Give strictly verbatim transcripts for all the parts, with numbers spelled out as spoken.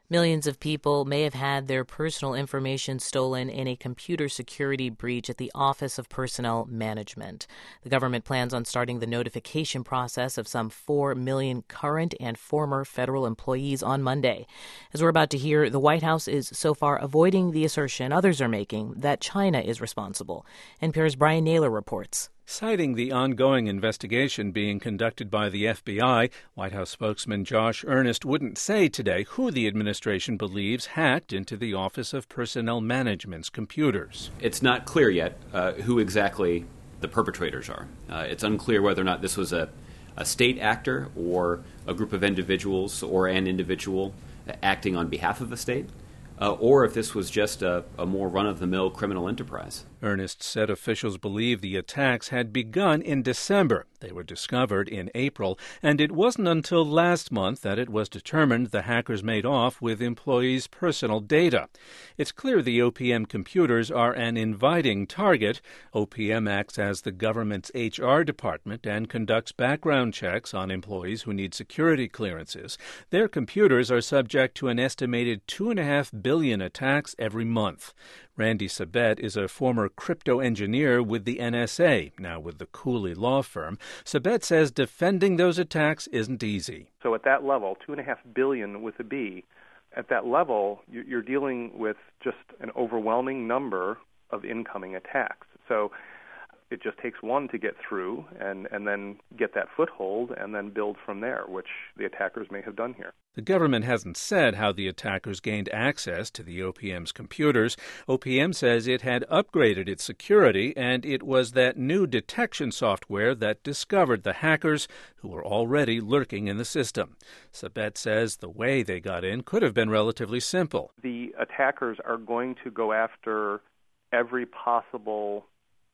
Millions of people may have had their personal information stolen in a computer security breach at the Office of Personnel Management. The government plans on starting the notification process of some four million current and former federal employees on Monday. As we're about to hear, the White House is so far avoiding the assertion others are making that China is responsible. N P R's Brian Naylor reports. Citing the ongoing investigation being conducted by the F B I, White House spokesman Josh Earnest wouldn't say today who the administration believes hacked into the Office of Personnel Management's computers. It's not clear yet uh, who exactly the perpetrators are. Uh, it's unclear whether or not this was a, a state actor or a group of individuals or an individual acting on behalf of the state. Uh, or if this was just a, a more run-of-the-mill criminal enterprise. Earnest said officials believe the attacks had begun in December. They were discovered in April, and it wasn't until last month that it was determined the hackers made off with employees' personal data. It's clear the O P M computers are an inviting target. O P M acts as the government's H R department and conducts background checks on employees who need security clearances. Their computers are subject to an estimated two and a half billion attacks every month. Randy Sabet is a former crypto engineer with the N S A, now with the Cooley law firm. Sabet says defending those attacks isn't easy. So at that level, two and a half billion with a B, at that level, you're dealing with just an overwhelming number of incoming attacks. So it just takes one to get through and, and then get that foothold and then build from there, which the attackers may have done here. The government hasn't said how the attackers gained access to the O P M's computers. O P M says it had upgraded its security, and it was that new detection software that discovered the hackers who were already lurking in the system. Sabet says the way they got in could have been relatively simple. The attackers are going to go after every possible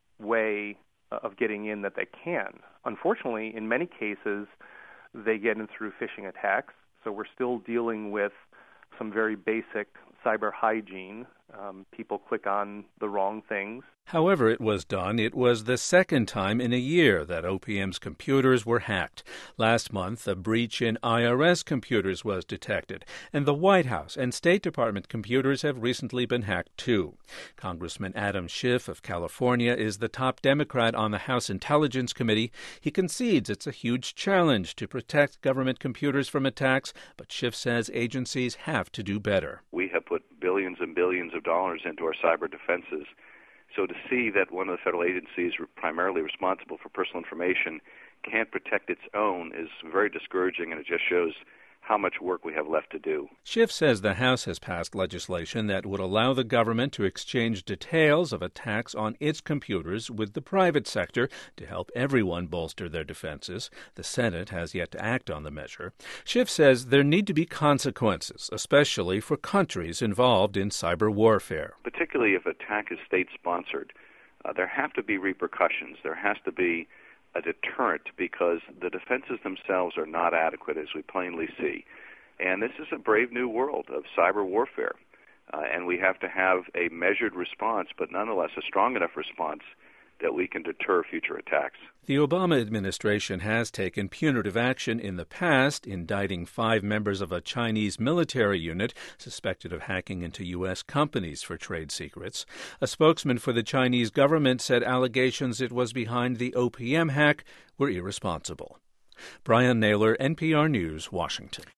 way of getting in that they can. Unfortunately, in many cases, they get in through phishing attacks. So we're still dealing with some very basic cyber hygiene. Um, people click on the wrong things. However it was done, it was the second time in a year that O P M's computers were hacked. Last month, a breach in I R S computers was detected, and the White House and State Department computers have recently been hacked too. Congressman Adam Schiff of California is the top Democrat on the House Intelligence Committee. He concedes it's a huge challenge to protect government computers from attacks, but Schiff says agencies have to do better. We have put billions and billions of dollars into our cyber defenses. So to see that one of the federal agencies primarily responsible for personal information can't protect its own is very discouraging, and it just shows how much work we have left to do. Schiff says the House has passed legislation that would allow the government to exchange details of attacks on its computers with the private sector to help everyone bolster their defenses. The Senate has yet to act on the measure. Schiff says there need to be consequences, especially for countries involved in cyber warfare. Particularly if attack is state-sponsored, uh, there have to be repercussions. There has to be a deterrent because the defenses themselves are not adequate, as we plainly see. And this is a brave new world of cyber warfare. Uh, and we have to have a measured response, but nonetheless a strong enough response that we can deter future attacks. The Obama administration has taken punitive action in the past, indicting five members of a Chinese military unit suspected of hacking into U S companies for trade secrets. A spokesman for the Chinese government said allegations it was behind the O P M hack were irresponsible. Brian Naylor, N P R News, Washington.